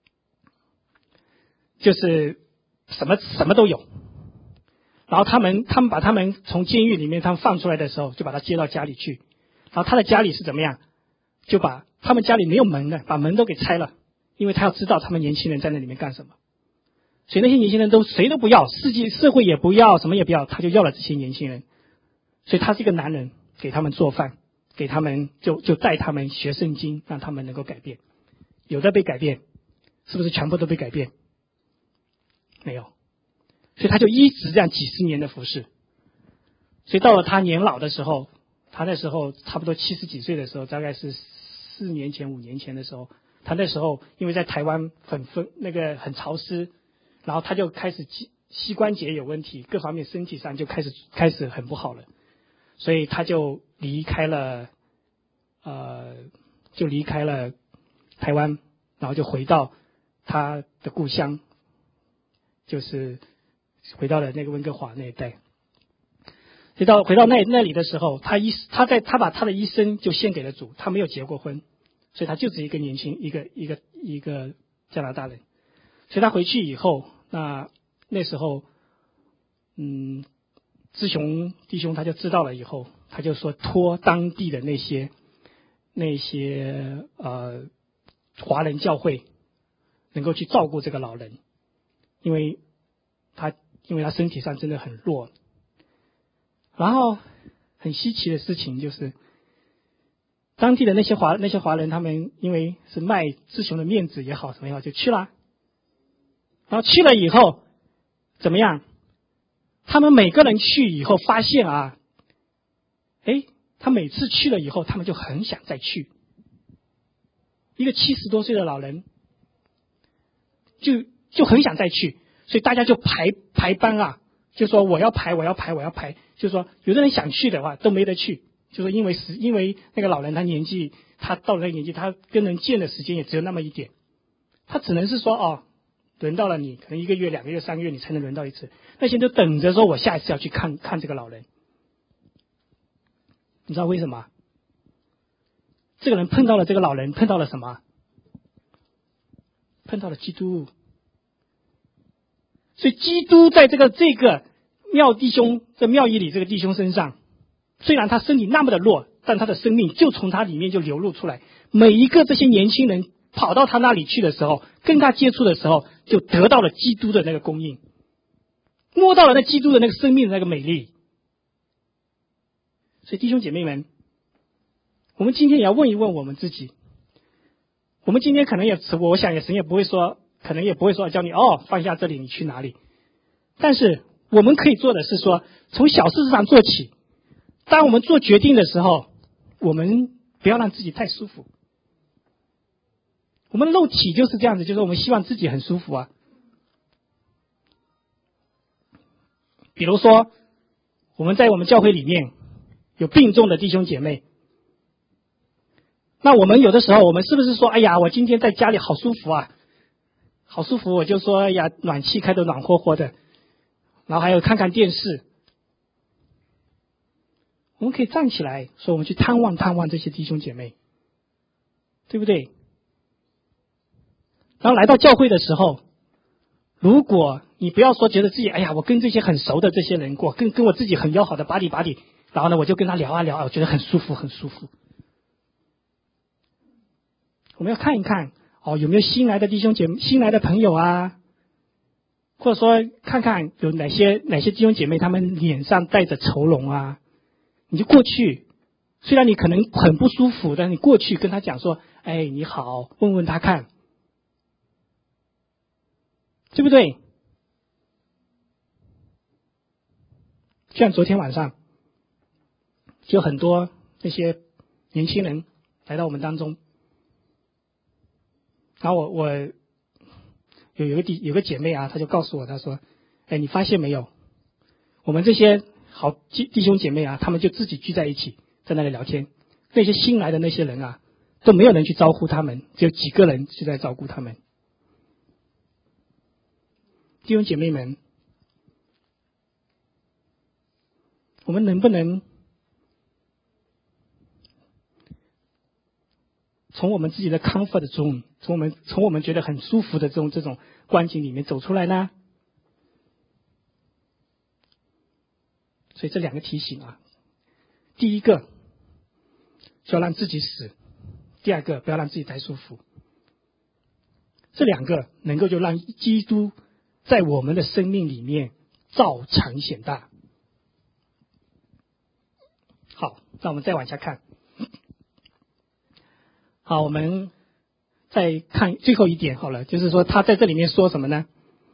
就是什么什么都有。然后他们他们把他们从监狱里面他们放出来的时候，就把他接到家里去。然后他的家里是怎么样？就把他们家里没有门的，把门都给拆了，因为他要知道他们年轻人在那里面干什么。所以那些年轻人都谁都不要，世界社会也不要，什么也不要，他就要了这些年轻人。所以他是一个男人，给他们做饭，给他们就就带他们学圣经，让他们能够改变。有的被改变，是不是全部都被改变？没有。所以他就一直这样几十年的服侍。所以到了他年老的时候，他那时候差不多七十几岁的时候，大概是四年前五年前的时候，他那时候因为在台湾很风那个很潮湿，然后他就开始膝膝关节有问题，各方面身体上就开始开始很不好了，所以他就离开了呃就离开了台湾，然后就回到他的故乡，就是回到了那个温哥华那一带。回到回到那那里的时候，他一他在他把他的一生就献给了主，他没有结过婚，所以他就是一个年轻一个一个一个加拿大人。所以他回去以后，那那时候，嗯，志雄弟兄他就知道了以后，他就说托当地的那些那些呃华人教会能够去照顾这个老人，因为他因为他身体上真的很弱。然后很稀奇的事情就是，当地的那些华那些华人，他们因为是卖志雄的面子也好什么也好，就去了。然后去了以后怎么样？他们每个人去以后发现啊，哎，他每次去了以后，他们就很想再去。一个七十多岁的老人，就就很想再去，所以大家就排排班啊。就说我要排，我要排，我要排。就说有的人想去的话都没得去，就说因为时因为那个老人他年纪，他到了那个年纪，他跟人见的时间也只有那么一点，他只能是说哦，轮到了你，可能一个月、两个月、三个月你才能轮到一次。那些就等着说我下一次要去看看这个老人。你知道为什么？这个人碰到了这个老人，碰到了什么？碰到了基督。所以基督在这个这个妙弟兄这妙义里这个弟兄身上，虽然他身体那么的弱，但他的生命就从他里面就流露出来。每一个这些年轻人跑到他那里去的时候，跟他接触的时候，就得到了基督的那个供应，摸到了那基督的那个生命的那个美丽。所以弟兄姐妹们，我们今天也要问一问我们自己，我们今天可能也我想也神也不会说可能也不会说叫你哦放下这里你去哪里，但是我们可以做的是说从小事上做起。当我们做决定的时候，我们不要让自己太舒服。我们肉体就是这样子，就是我们希望自己很舒服啊。比如说我们在我们教会里面有病重的弟兄姐妹，那我们有的时候我们是不是说哎呀我今天在家里好舒服啊，好舒服，我就说哎呀暖气开得暖和和的，然后还有看看电视。我们可以站起来说我们去探望探望这些弟兄姐妹，对不对？然后来到教会的时候，如果你不要说觉得自己哎呀我跟这些很熟的这些人过，跟跟我自己很要好的巴里巴里，然后呢我就跟他聊啊聊啊，我觉得很舒服很舒服。我们要看一看哦有没有新来的弟兄姐妹新来的朋友啊，或者说看看有哪些哪些弟兄姐妹他们脸上带着愁容啊，你就过去，虽然你可能很不舒服，但是你过去跟他讲说哎你好，问问他看，对不对？像昨天晚上就很多那些年轻人来到我们当中，然后我我有有个弟有个姐妹啊，她就告诉我，她说哎你发现没有，我们这些好弟兄姐妹啊，他们就自己聚在一起在那里聊天，那些新来的那些人啊都没有人去招呼他们，只有几个人是在照顾他们。弟兄姐妹们， 我们能不能从我们自己的 comfort zone， 从我们从我们觉得很舒服的这种这种光景里面走出来呢？所以这两个提醒啊，第一个就要让自己死，第二个不要让自己太舒服。这两个能够就让基督在我们的生命里面照常显大。好，那我们再往下看。好，我们再看最后一点好了，就是说他在这里面说什么呢？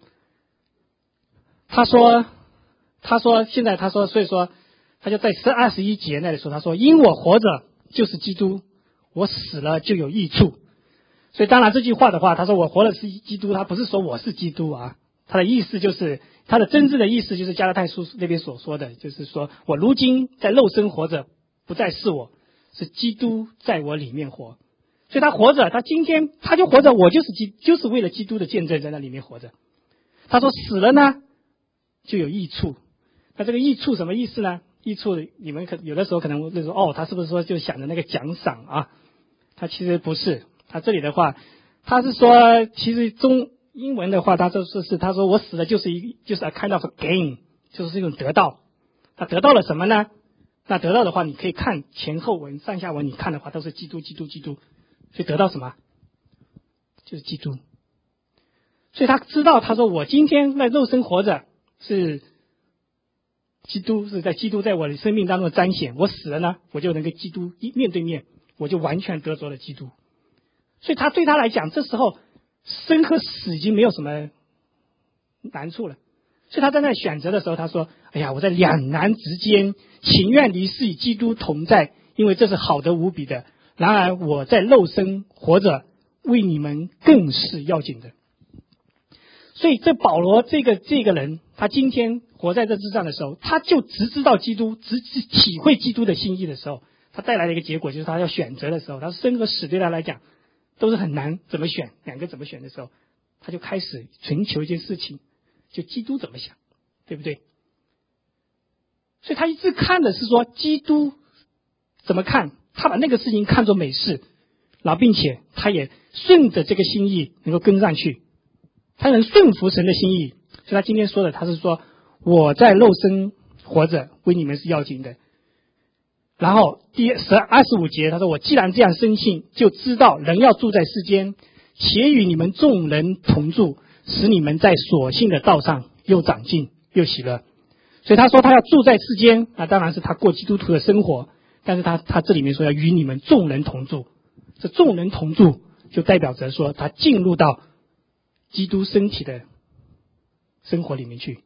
他说，他说现在他说，所以说他就在十二十一节那里说，他说因我活着就是基督，我死了就有益处。所以当然这句话的话，他说我活的是基督，他不是说我是基督啊，他的意思就是他的真正的意思就是加拉太书那边所说的，就是说我如今在肉身活着，不再是我，是基督在我里面活。所以他活着，他今天他就活着，我就是基就是为了基督的见证在那里面活着。他说死了呢就有益处。那这个益处什么意思呢？益处你们可有的时候可能会说，哦，他是不是说就想着那个奖赏啊？他其实不是，他这里的话，他是说，其实中英文的话，他说是他说我死了就是一就是 a kind of a gain， 就是一种得到。他得到了什么呢？那得到的话，你可以看前后文、上下文，你看的话都是基督、基督、基督，所以得到什么？就是基督。所以他知道，他说我今天在肉身活着是基督，是在基督在我的生命当中的彰显。我死了呢，我就能跟基督一面对面，我就完全得着了基督。所以他对他来讲，这时候生和死已经没有什么难处了。所以他在那选择的时候，他说：“哎呀，我在两难之间，情愿离世与基督同在，因为这是好得无比的。然而我在肉身活着，为你们更是要紧的。”所以这保罗这个这个人，他今天活在这世上的时候，他就只知道基督，只只体会基督的心意的时候，他带来的一个结果就是他要选择的时候，他生和死对他来讲都是很难，怎么选，两个怎么选的时候，他就开始寻求一件事情，就基督怎么想，对不对？所以他一直看的是说基督怎么看，他把那个事情看作美事，然后并且他也顺着这个心意能够跟上去，他能顺服神的心意。所以他今天说的，他是说我在肉身活着，为你们是要紧的。然后第十二十五节，他说我既然这样深信，就知道人要住在世间，且与你们众人同住，使你们在所信的道上又长进又喜乐。所以他说他要住在世间，那当然是他过基督徒的生活，但是他他这里面说要与你们众人同住，这众人同住就代表着说他进入到基督身体的生活里面去。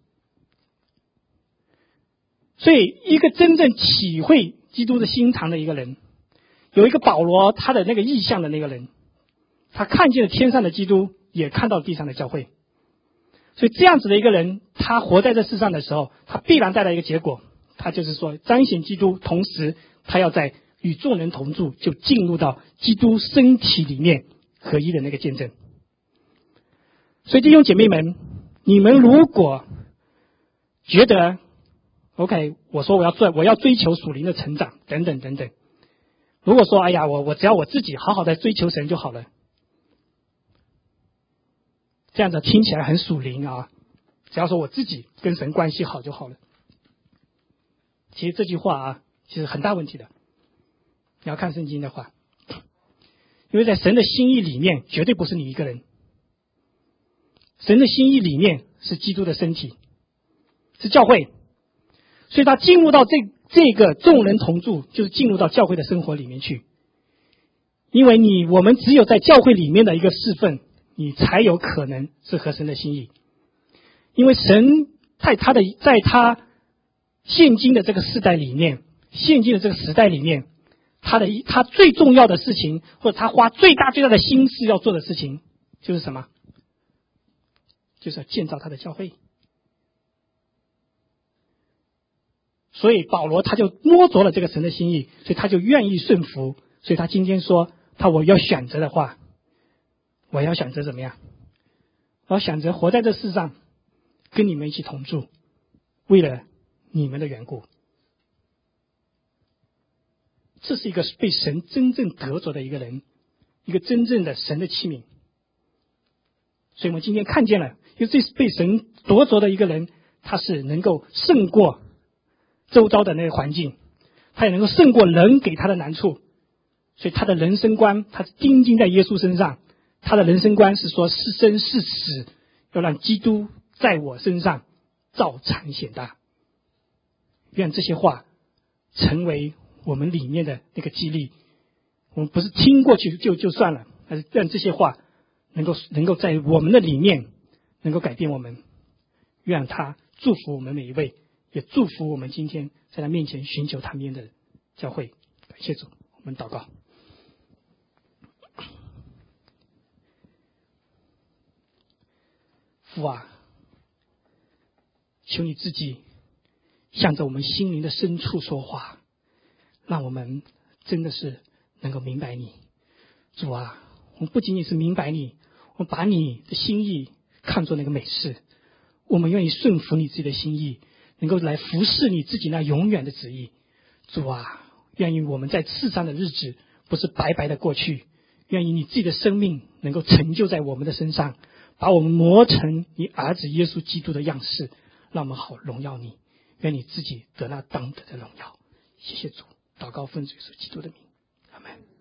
所以一个真正体会基督的心肠的一个人，有一个保罗他的那个意象的那个人，他看见了天上的基督，也看到地上的教会。所以这样子的一个人，他活在这世上的时候，他必然带来一个结果，他就是说彰显基督，同时他要在与众人同住，就进入到基督身体里面合一的那个见证。所以弟兄姐妹们，你们如果觉得 OK， 我说我要追我要追求属灵的成长等等等等，如果说哎呀我我只要我自己好好的追求神就好了，这样子听起来很属灵啊，只要说我自己跟神关系好就好了。其实这句话啊，其实很大问题的。你要看圣经的话，因为在神的心意里面，绝对不是你一个人。神的心意里面是基督的身体，是教会，所以他进入到这这个众人同住，就是进入到教会的生活里面去。因为你我们只有在教会里面的一个侍奉，你才有可能是合神的心意。因为神在他的在他现今的这个时代里面，现今的这个时代里面，他的他最重要的事情，或者他花最大最大的心思要做的事情，就是什么？就是要建造他的教会。所以保罗他就摸着了这个神的心意，所以他就愿意顺服。所以他今天说，他我要选择的话，我要选择怎么样？我要选择活在这世上，跟你们一起同住，为了你们的缘故。 这是一个被神真正得着的一个人，一个真正的神的器皿。所以我们今天看见了，因为这是被神夺着的一个人，他是能够胜过周遭的那个环境，他也能够胜过人给他的难处。所以他的人生观，他是钉钉在耶稣身上。他的人生观是说，是生是死，要让基督在我身上照常显大。愿这些话成为我们里面的那个激励。我们不是听过去就就算了，而是让这些话能够能够在我们的里面能够改变我们。愿他祝福我们每一位，也祝福我们今天在他面前寻求他面的教会。感谢主，我们祷告。父啊，求你自己向着我们心灵的深处说话，让我们真的是能够明白你。主啊，我们不仅仅是明白你，我们把你的心意看作那个美事，我们愿意顺服你自己的心意，能够来服侍你自己那永远的旨意。主啊，愿意我们在世上的日子不是白白的过去，愿意你自己的生命能够成就在我们的身上，把我们磨成你儿子耶稣基督的样式，让我们好荣耀你。愿你自己得那当得的荣耀。谢谢主，祷告奉主耶稣基督的名，阿们。